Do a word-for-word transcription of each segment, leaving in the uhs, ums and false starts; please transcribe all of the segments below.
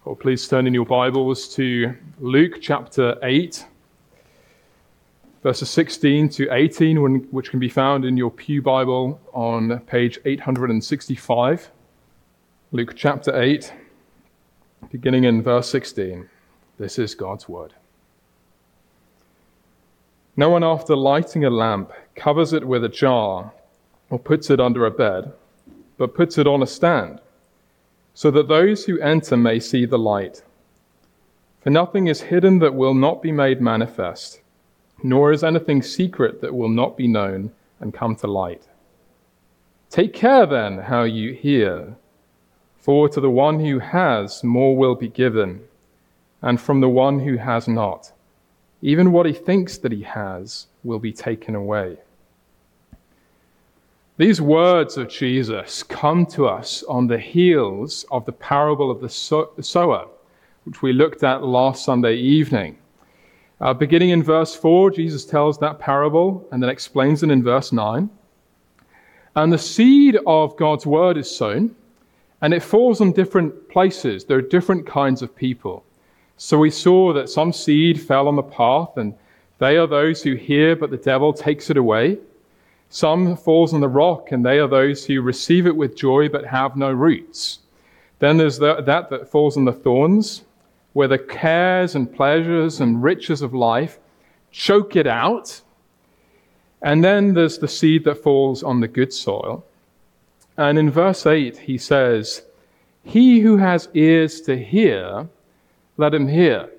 Well, please turn in your Bibles to Luke chapter eight, verses sixteen to eighteen, which can be found in your Pew Bible on page eight hundred sixty-five. Luke chapter eight, beginning in verse sixteen. This is God's word. No one, after lighting a lamp, covers it with a jar or puts it under a bed, but puts it on a stand, so that those who enter may see the light. For nothing is hidden that will not be made manifest, nor is anything secret that will not be known and come to light. Take care then how you hear, for to the one who has, more will be given, and from the one who has not, even what he thinks that he has will be taken away. These words of Jesus come to us on the heels of the parable of the sower, which we looked at last Sunday evening. Uh, beginning in verse four, Jesus tells that parable and then explains it in verse nine. And the seed of God's word is sown, and it falls on different places. There are different kinds of people. So we saw that some seed fell on the path, and they are those who hear, but the devil takes it away. Some falls on the rock, and they are those who receive it with joy but have no roots. Then there's the, that that falls on the thorns, where the cares and pleasures and riches of life choke it out. And then there's the seed that falls on the good soil. And in verse eight, he says, "He who has ears to hear, let him hear."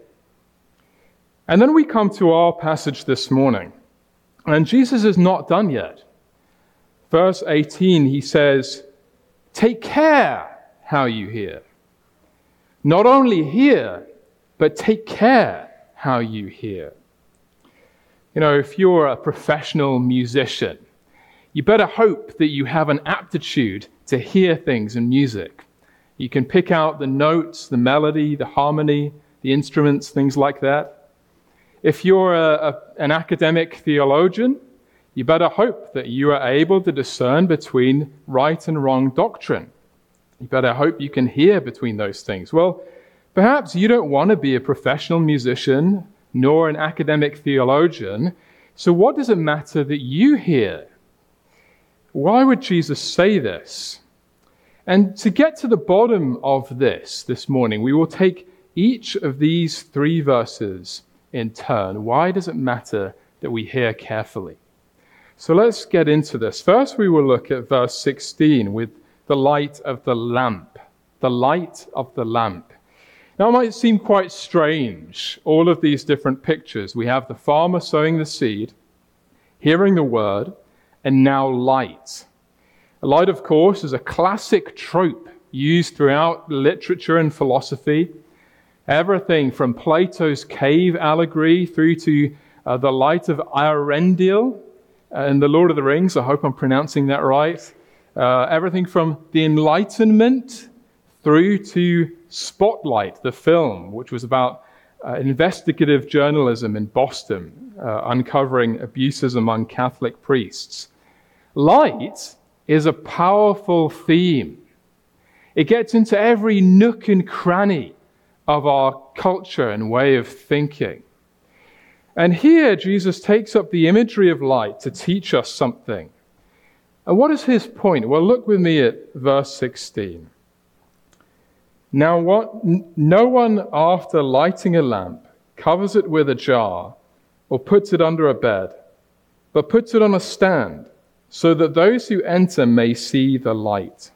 And then we come to our passage this morning. And Jesus is not done yet. Verse eighteen, he says, "Take care how you hear." Not only hear, but take care how you hear. You know, if you're a professional musician, you better hope that you have an aptitude to hear things in music. You can pick out the notes, the melody, the harmony, the instruments, things like that. If you're a, a, an academic theologian, you better hope that you are able to discern between right and wrong doctrine. You better hope you can hear between those things. Well, perhaps you don't want to be a professional musician nor an academic theologian. So what does it matter that you hear? Why would Jesus say this? And to get to the bottom of this this morning, we will take each of these three verses in turn. Why does it matter that we hear carefully? So let's get into this. First, we will look at verse sixteen with the light of the lamp. The light of the lamp. Now, it might seem quite strange, all of these different pictures. We have the farmer sowing the seed, hearing the word, and now light. Light, of course, is a classic trope used throughout literature and philosophy. Everything from Plato's cave allegory through to uh, the light of Eärendil uh, in The Lord of the Rings. I hope I'm pronouncing that right. Uh, everything from the Enlightenment through to Spotlight, the film, which was about uh, investigative journalism in Boston, uh, uncovering abuses among Catholic priests. Light is a powerful theme. It gets into every nook and cranny of our culture and way of thinking. And here Jesus takes up the imagery of light to teach us something. And what is his point? Well, look with me at verse sixteen. Now, what, no one after lighting a lamp covers it with a jar or puts it under a bed, but puts it on a stand, so that those who enter may see the light.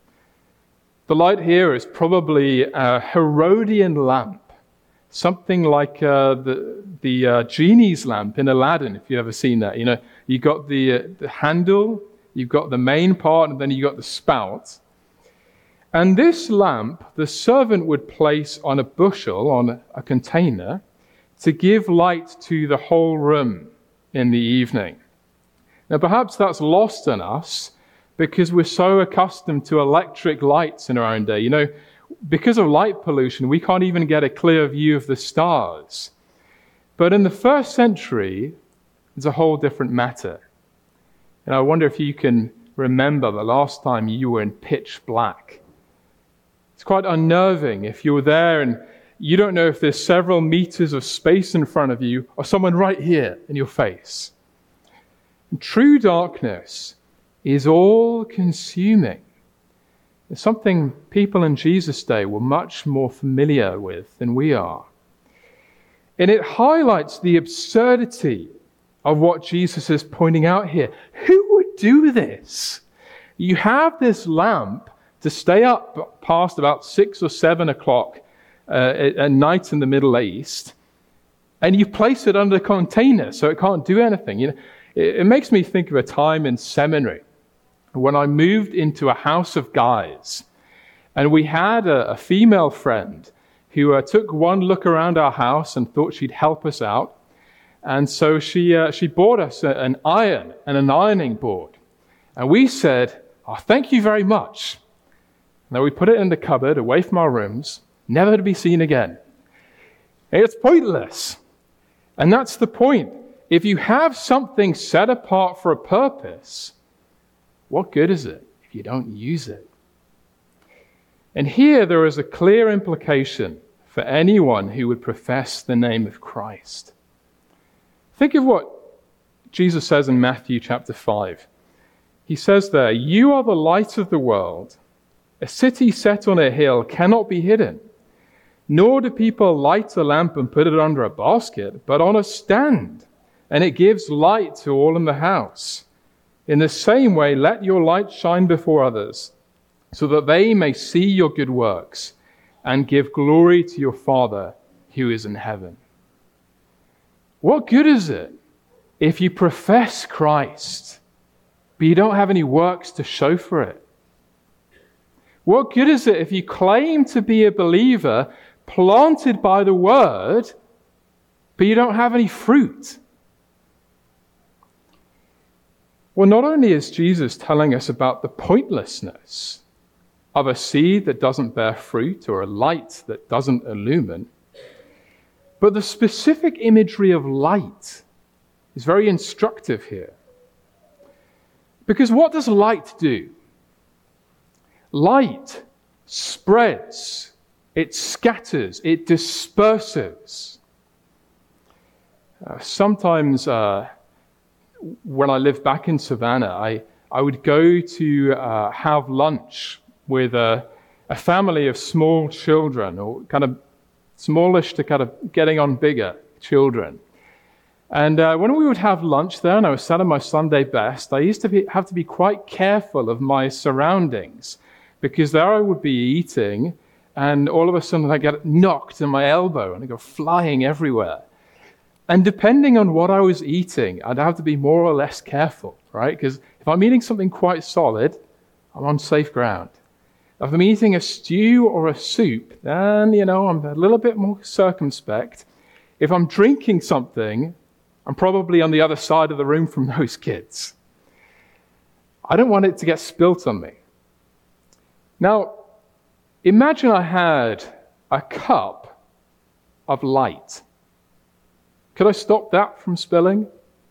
The light here is probably a Herodian lamp, something like uh, the the uh, genie's lamp in Aladdin, if you've ever seen that. You know, you got the uh, the handle, you've got the main part, and then you got the spout. And this lamp, the servant would place on a bushel, on a container, to give light to the whole room in the evening. Now, perhaps that's lost on us because we're so accustomed to electric lights in our own day. You know, because of light pollution, we can't even get a clear view of the stars. But in the first century, it's a whole different matter. And I wonder if you can remember the last time you were in pitch black. It's quite unnerving if you're there and you don't know if there's several meters of space in front of you or someone right here in your face. And true darkness is all-consuming. It's something people in Jesus' day were much more familiar with than we are. And it highlights the absurdity of what Jesus is pointing out here. Who would do this? You have this lamp to stay up past about six or seven o'clock uh, at, at night in the Middle East, and you place it under a container so it can't do anything. You know, it, it makes me think of a time in seminary when I moved into a house of guys, and we had a, a female friend who uh, took one look around our house and thought she'd help us out. And so she uh, she bought us a, an iron and an ironing board. And we said, oh, thank you very much. And then we put it in the cupboard away from our rooms, never to be seen again. And it's pointless. And that's the point. If you have something set apart for a purpose, what good is it if you don't use it? And here there is a clear implication for anyone who would profess the name of Christ. Think of what Jesus says in Matthew chapter five. He says there, "You are the light of the world. A city set on a hill cannot be hidden. Nor do people light a lamp and put it under a basket, but on a stand, and it gives light to all in the house. In the same way, let your light shine before others, so that they may see your good works and give glory to your Father who is in heaven." What good is it if you profess Christ, but you don't have any works to show for it? What good is it if you claim to be a believer planted by the Word, but you don't have any fruit? Well, not only is Jesus telling us about the pointlessness of a seed that doesn't bear fruit or a light that doesn't illumine, but the specific imagery of light is very instructive here. Because what does light do? Light spreads, it scatters, it disperses. Uh, sometimes uh, when I lived back in Savannah, I, I would go to uh, have lunch with a, a family of small children, or kind of smallish to kind of getting on bigger children. And uh, when we would have lunch there, and I was sat in my Sunday best, I used to be, have to be quite careful of my surroundings, because there I would be eating, and all of a sudden I get knocked in my elbow, and I go flying everywhere. And depending on what I was eating, I'd have to be more or less careful, right? Because if I'm eating something quite solid, I'm on safe ground. If I'm eating a stew or a soup, then, you know, I'm a little bit more circumspect. If I'm drinking something, I'm probably on the other side of the room from those kids. I don't want it to get spilt on me. Now, imagine I had a cup of light. Could I stop that from spilling?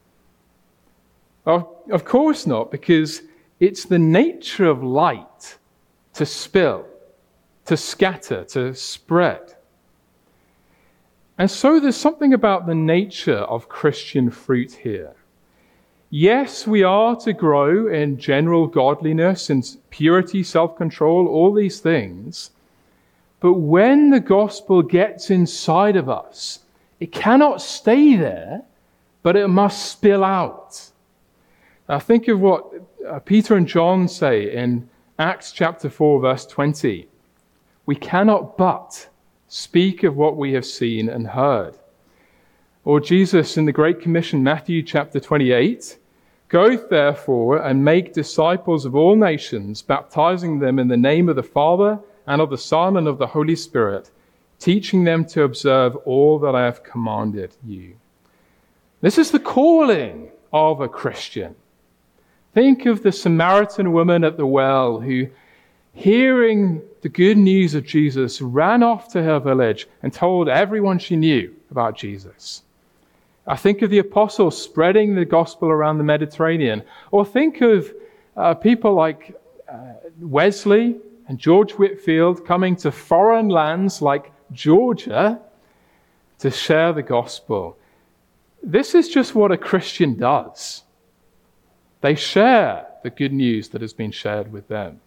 Of, of course not, because it's the nature of light to spill, to scatter, to spread. And so there's something about the nature of Christian fruit here. Yes, we are to grow in general godliness and purity, self-control, all these things. But when the gospel gets inside of us, it cannot stay there, but it must spill out. Now think of what uh, Peter and John say in Acts chapter four, verse twenty. We cannot but speak of what we have seen and heard. Or Jesus in the Great Commission, Matthew chapter twenty-eight, "Go therefore and make disciples of all nations, baptizing them in the name of the Father and of the Son and of the Holy Spirit, teaching them to observe all that I have commanded you." This is the calling of a Christian. Think of the Samaritan woman at the well who, hearing the good news of Jesus, ran off to her village and told everyone she knew about Jesus. I think of the apostles spreading the gospel around the Mediterranean. Or think of uh, people like uh, Wesley, and George Whitefield coming to foreign lands like Georgia to share the gospel. This is just what a Christian does. They share the good news that has been shared with them.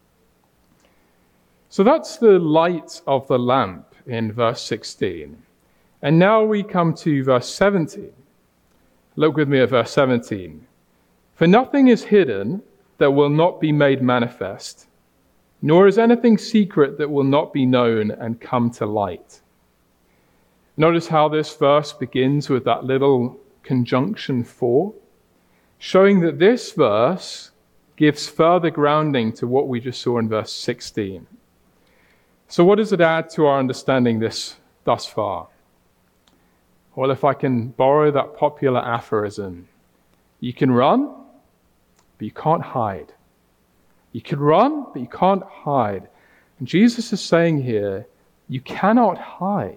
So that's the light of the lamp in verse sixteen. And now we come to verse seventeen. Look with me at verse seventeen. For nothing is hidden that will not be made manifest, nor is anything secret that will not be known and come to light. Notice how this verse begins with that little conjunction for, showing that this verse gives further grounding to what we just saw in verse sixteen. So what does it add to our understanding this thus far? Well, if I can borrow that popular aphorism, you can run, but you can't hide. You can run, but you can't hide. And Jesus is saying here, you cannot hide.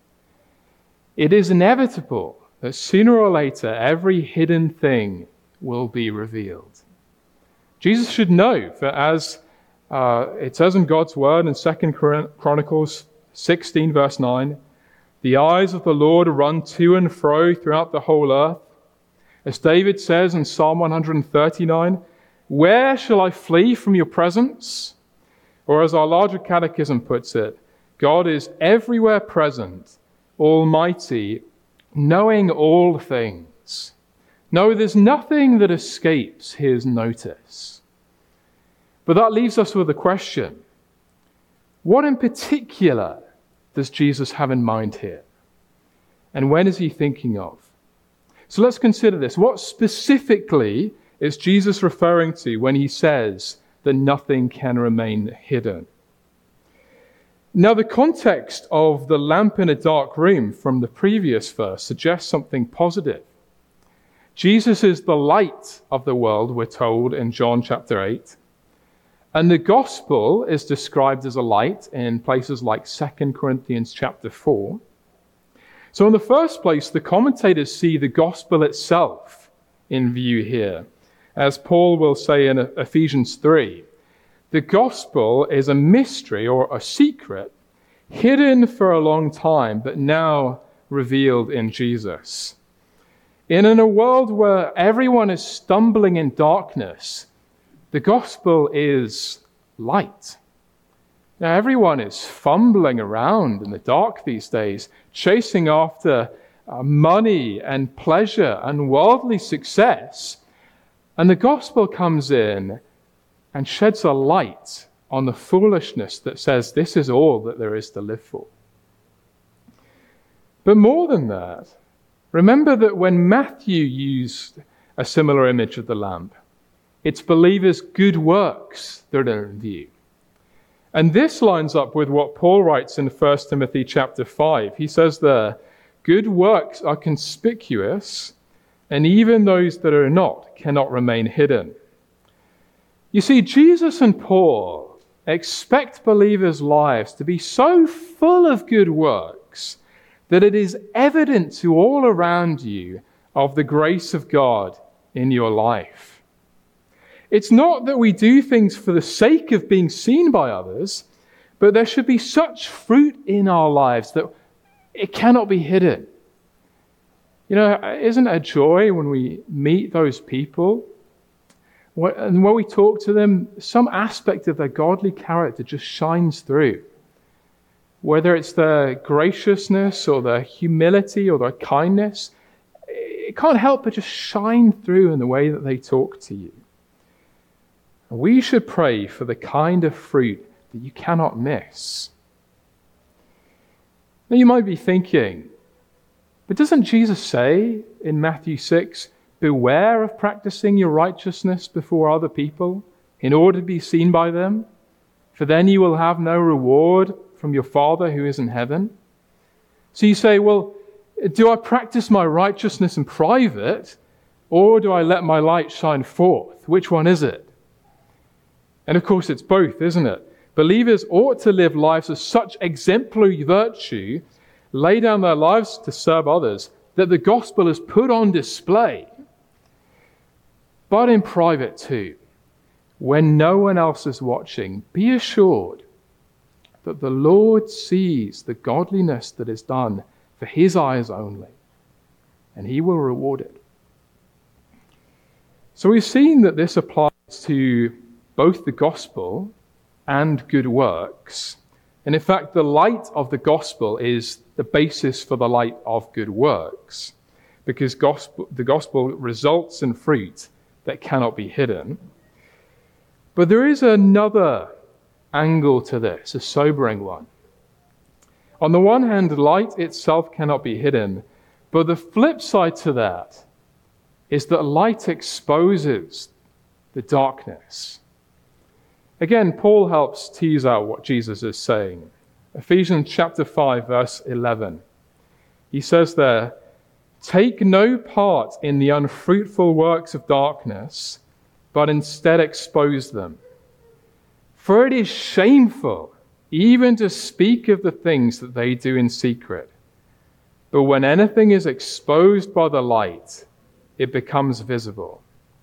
It is inevitable that sooner or later every hidden thing will be revealed. Jesus should know, for as uh, it says in God's word in Second Chronicles sixteen, verse nine, the eyes of the Lord run to and fro throughout the whole earth. As David says in Psalm one thirty-nine, where shall I flee from your presence? Or as our larger catechism puts it, God is everywhere present, almighty, knowing all things. No, there's nothing that escapes his notice. But that leaves us with a question. What in particular does Jesus have in mind here? And when is he thinking of? So let's consider this. What specifically is Jesus referring to when he says that nothing can remain hidden? Now, the context of the lamp in a dark room from the previous verse suggests something positive. Jesus is the light of the world, we're told in John chapter eight. And the gospel is described as a light in places like Second Corinthians chapter four. So in the first place, the commentators see the gospel itself in view here. As Paul will say in Ephesians three, the gospel is a mystery or a secret hidden for a long time, but now revealed in Jesus. And in a world where everyone is stumbling in darkness, the gospel is light. Now, everyone is fumbling around in the dark these days, chasing after uh, money and pleasure and worldly success. And the gospel comes in and sheds a light on the foolishness that says this is all that there is to live for. But more than that, remember that when Matthew used a similar image of the lamp, it's believers' good works that are in view. And this lines up with what Paul writes in First Timothy chapter five. He says there, good works are conspicuous, and even those that are not cannot remain hidden. You see, Jesus and Paul expect believers' lives to be so full of good works that it is evident to all around you of the grace of God in your life. It's not that we do things for the sake of being seen by others, but there should be such fruit in our lives that it cannot be hidden. You know, isn't it a joy when we meet those people and when we talk to them, some aspect of their godly character just shines through? Whether it's their graciousness or their humility or their kindness, it can't help but just shine through in the way that they talk to you. We should pray for the kind of fruit that you cannot miss. Now you might be thinking, but doesn't Jesus say in Matthew six, beware of practicing your righteousness before other people in order to be seen by them? For then you will have no reward from your Father who is in heaven. So you say, well, do I practice my righteousness in private, or do I let my light shine forth? Which one is it? And of course it's both, isn't it? Believers ought to live lives of such exemplary virtue, lay down their lives to serve others, that the gospel is put on display. But in private too, when no one else is watching, be assured that the Lord sees the godliness that is done for his eyes only, and he will reward it. So we've seen that this applies to both the gospel and good works. And in fact, the light of the gospel is the basis for the light of good works, because gospel, the gospel results in fruit that cannot be hidden. But there is another angle to this, a sobering one. On the one hand, light itself cannot be hidden, but the flip side to that is that light exposes the darkness. Again, Paul helps tease out what Jesus is saying. Ephesians chapter five, verse eleven. He says there, "Take no part in the unfruitful works of darkness, but instead expose them. For it is shameful even to speak of the things that they do in secret. But when anything is exposed by the light, it becomes visible."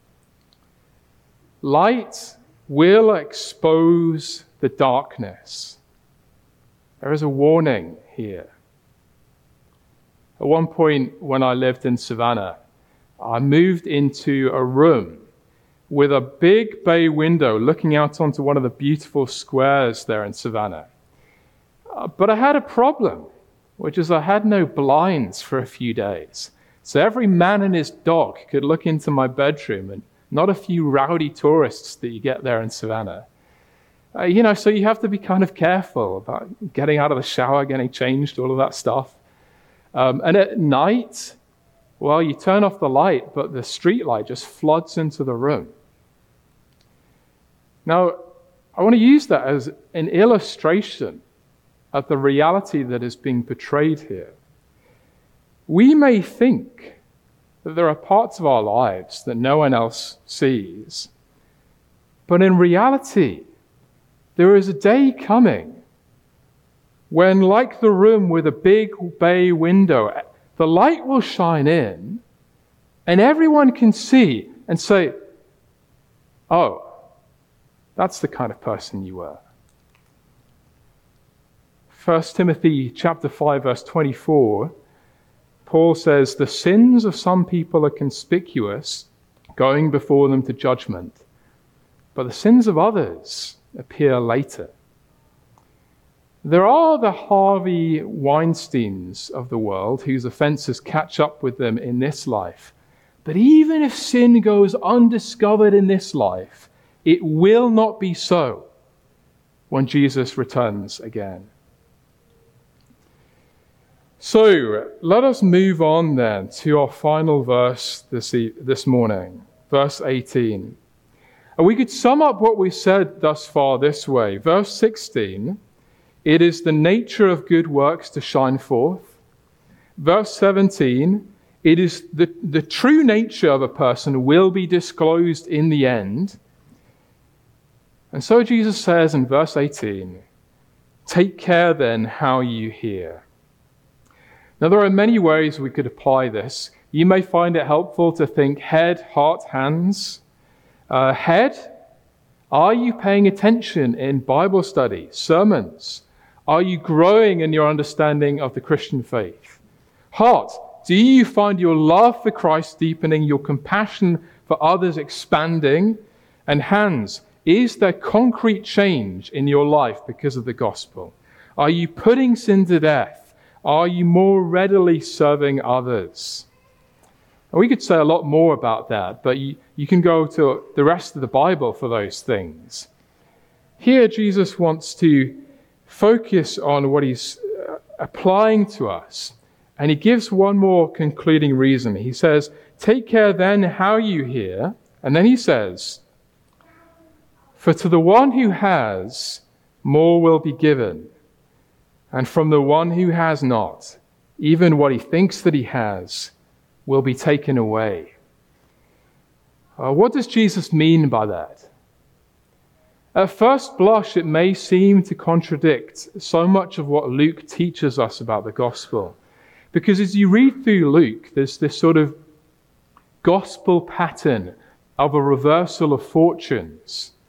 Light will expose the darkness. There is a warning here. At one point when I lived in Savannah, I moved into a room with a big bay window looking out onto one of the beautiful squares there in Savannah. Uh, but I had a problem, which is I had no blinds for a few days. So every man and his dog could look into my bedroom, and not a few rowdy tourists that you get there in Savannah. Uh, you know, so you have to be kind of careful about getting out of the shower, getting changed, all of that stuff. Um, and at night, well, you turn off the light, but the street light just floods into the room. Now, I want to use that as an illustration of the reality that is being portrayed here. We may think that there are parts of our lives that no one else sees, but in reality, there is a day coming when, like the room with a big bay window, the light will shine in and everyone can see and say, "Oh, that's the kind of person you were." First Timothy chapter five, verse twenty-four, Paul says, "The sins of some people are conspicuous, going before them to judgment, but the sins of others appear later." There are the Harvey Weinsteins of the world whose offenses catch up with them in this life. But even if sin goes undiscovered in this life, it will not be so when Jesus returns again. So let us move on then to our final verse this, e- this morning, verse eighteen. And we could sum up what we said thus far this way. Verse sixteen, "It is the nature of good works to shine forth." Verse seventeen, "It is the, the true nature of a person will be disclosed in the end." And so Jesus says in verse eighteen, "Take care then how you hear." Now, there are many ways we could apply this. You may find it helpful to think head, heart, hands. Uh, head, are you paying attention in Bible study, sermons? Are you growing in your understanding of the Christian faith? Heart, do you find your love for Christ deepening, your compassion for others expanding? And hands, is there concrete change in your life because of the gospel? Are you putting sin to death? Are you more readily serving others? And we could say a lot more about that, but you, you can go to the rest of the Bible for those things. Here, Jesus wants to focus on what he's applying to us. And he gives one more concluding reason. He says, "Take care then how you hear." And then he says, "For to the one who has, more will be given. And from the one who has not, even what he thinks that he has will be taken away." Uh, what does Jesus mean by that? At first blush, it may seem to contradict so much of what Luke teaches us about the gospel. Because as you read through Luke, there's this sort of gospel pattern of a reversal of fortunes.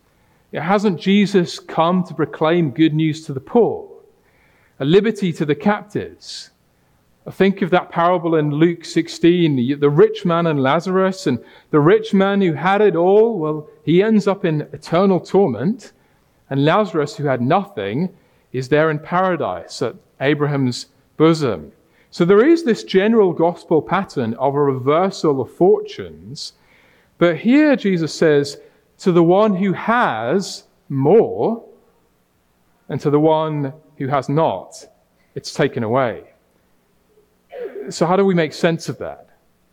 Hasn't Jesus come to proclaim good news to the poor, a liberty to the captives? Think of that parable in Luke sixteen, the rich man and Lazarus, and the rich man who had it all, well, he ends up in eternal torment, and Lazarus, who had nothing, is there in paradise at Abraham's bosom. So there is this general gospel pattern of a reversal of fortunes, but here Jesus says, to the one who has more, and to the one who has not, it's taken away. So how do we make sense of that?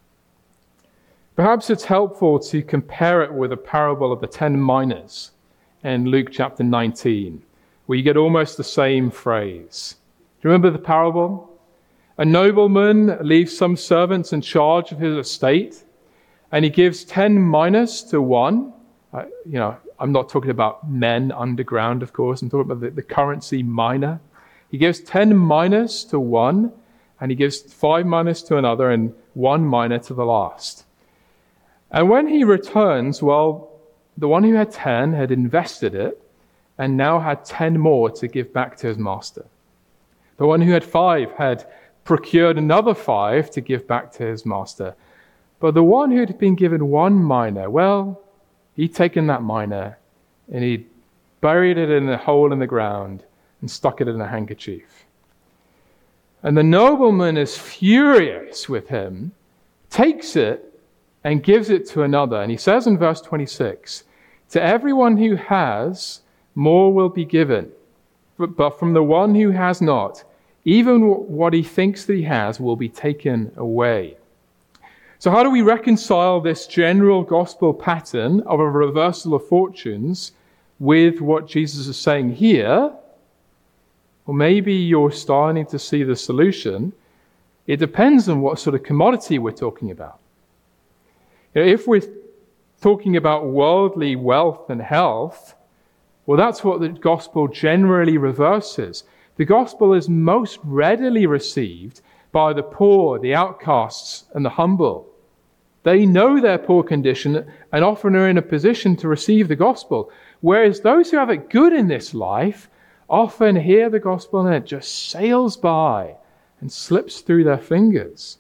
Perhaps it's helpful to compare it with a parable of the ten minas in Luke chapter nineteen, where you get almost the same phrase. Do you remember the parable? A nobleman leaves some servants in charge of his estate, and he gives ten minas to one. Uh, you know, I'm not talking about men underground, of course. I'm talking about the, the currency mina. He gives ten minas to one, and he gives five minas to another, and one mina to the last. And when he returns, well, the one who had ten had invested it, and now had ten more to give back to his master. The one who had five had procured another five to give back to his master. But the one who had been given one mina, well, he'd taken that mina and he'd buried it in a hole in the ground and stuck it in a handkerchief. And the nobleman is furious with him, takes it and gives it to another. And he says in verse twenty-six, to everyone who has, more will be given. But from the one who has not, even what he thinks that he has will be taken away. So how do we reconcile this general gospel pattern of a reversal of fortunes with what Jesus is saying here? Well, maybe you're starting to see the solution. It depends on what sort of commodity we're talking about. You know, if we're talking about worldly wealth and health, well, that's what the gospel generally reverses. The gospel is most readily received by the poor, the outcasts, and the humble. They know their poor condition and often are in a position to receive the gospel. Whereas those who have it good in this life often hear the gospel and it just sails by and slips through their fingers.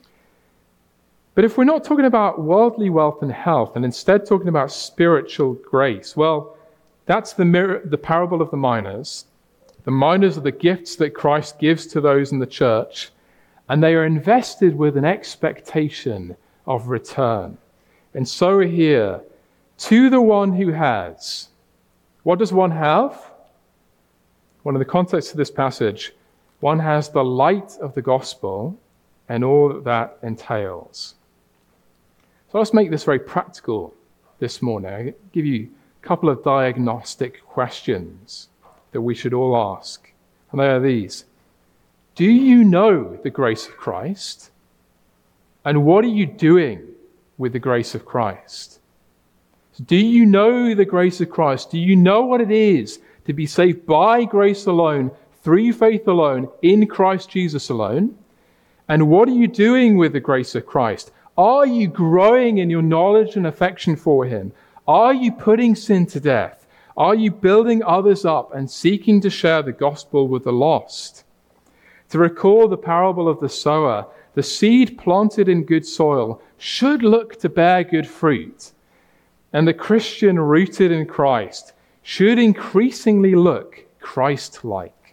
But if we're not talking about worldly wealth and health and instead talking about spiritual grace, well, that's the, mirror, the parable of the minas. The minas are the gifts that Christ gives to those in the church, and they are invested with an expectation of return. And so here, to the one who has. What does one have? Well, in the context of this passage, one has the light of the gospel and all that that entails. So let's make this very practical this morning. I'll give you a couple of diagnostic questions that we should all ask. And they are these. Do you know the grace of Christ? And what are you doing with the grace of Christ? Do you know the grace of Christ? Do you know what it is to be saved by grace alone, through faith alone, in Christ Jesus alone? And what are you doing with the grace of Christ? Are you growing in your knowledge and affection for him? Are you putting sin to death? Are you building others up and seeking to share the gospel with the lost? To recall the parable of the sower, the seed planted in good soil should look to bear good fruit. And the Christian rooted in Christ should increasingly look Christ-like.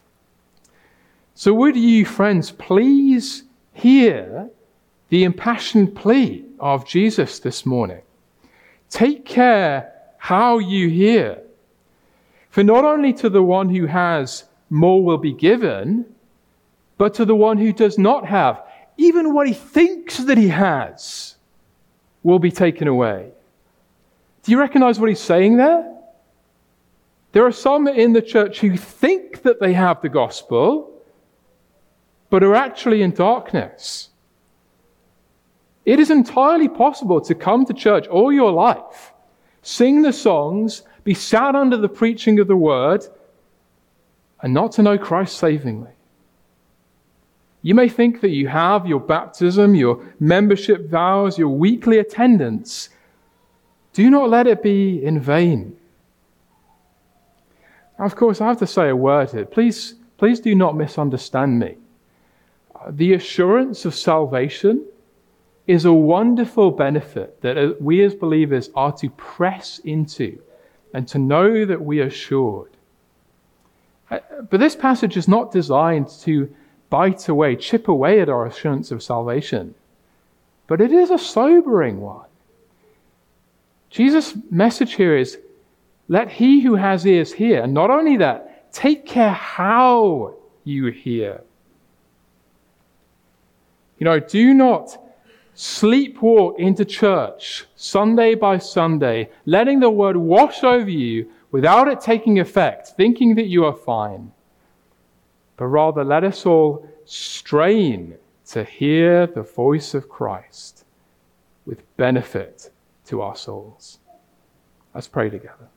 So would you, friends, please hear the impassioned plea of Jesus this morning. Take care how you hear. For not only to the one who has, more will be given, but to the one who does not have, even what he thinks that he has will be taken away. Do you recognize what he's saying there? There are some in the church who think that they have the gospel, but are actually in darkness. It is entirely possible to come to church all your life, sing the songs, be sat under the preaching of the word, and not to know Christ savingly. You may think that you have your baptism, your membership vows, your weekly attendance. Do not let it be in vain. Now, of course, I have to say a word here. Please, please do not misunderstand me. The assurance of salvation is a wonderful benefit that we as believers are to press into and to know that we are assured. But this passage is not designed to bite away, chip away at our assurance of salvation. But it is a sobering one. Jesus' message here is, let he who has ears hear. And not only that, take care how you hear. You know, do not sleepwalk into church Sunday by Sunday, letting the word wash over you without it taking effect, thinking that you are fine. But rather, let us all strain to hear the voice of Christ with benefit to our souls. Let's pray together.